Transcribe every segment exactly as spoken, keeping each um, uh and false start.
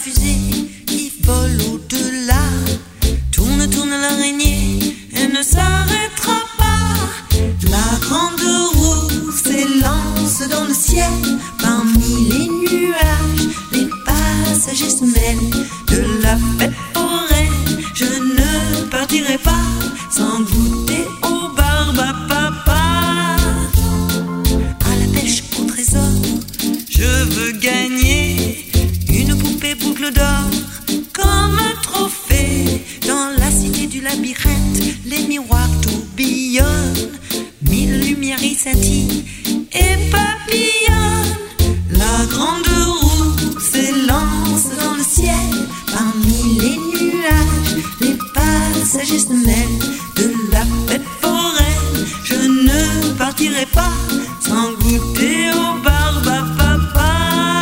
fusée qui vole au-delà. Tourne, tourne l'araignée, elle ne s'arrêtera pas. La grande roue s'élance dans le ciel. Parmi les nuages, les passagers se mêlent de la fête foraine. Je ne partirai pas sans goûter au barbe à papa. À la pêche au trésor, je veux gagner une poupée boucle d'or comme un trophée. Dans la cité du labyrinthe, les miroirs tourbillonnent, mille lumières y scintillent et papillonnent. La grande roue s'élance dans le ciel. Parmi les nuages, les passagers se mêlent de la fête foraine. Je ne partirai pas sans goûter au barbe à papa.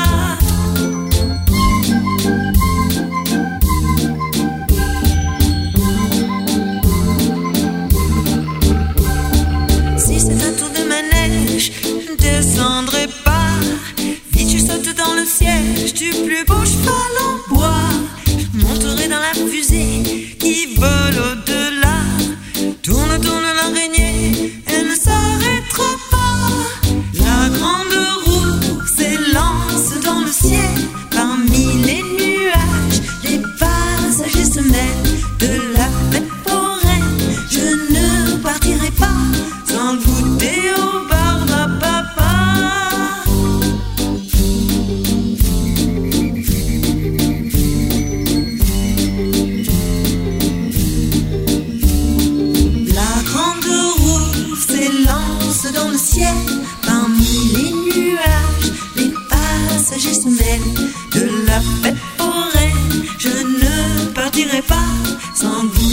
Si c'est un tour de manège, je ne descendrai pas. Vite je saute dans le siège du plus beau cheval en bois. Je monterai dans la fusée qui vole au-delà. Tourne, tourne l'araignée, elle ne s'arrêtera pas. La grande roue s'élance dans le ciel. Parmi les nuages, les passagers se mêlent de la fête foraine. Je ne partirai pas sans goûter au barbe à papa. La grande roue s'élance dans le ciel. Parmi les nuages, les passagers se mêlent de la fête foraine. Je ne partirai pas sans goûter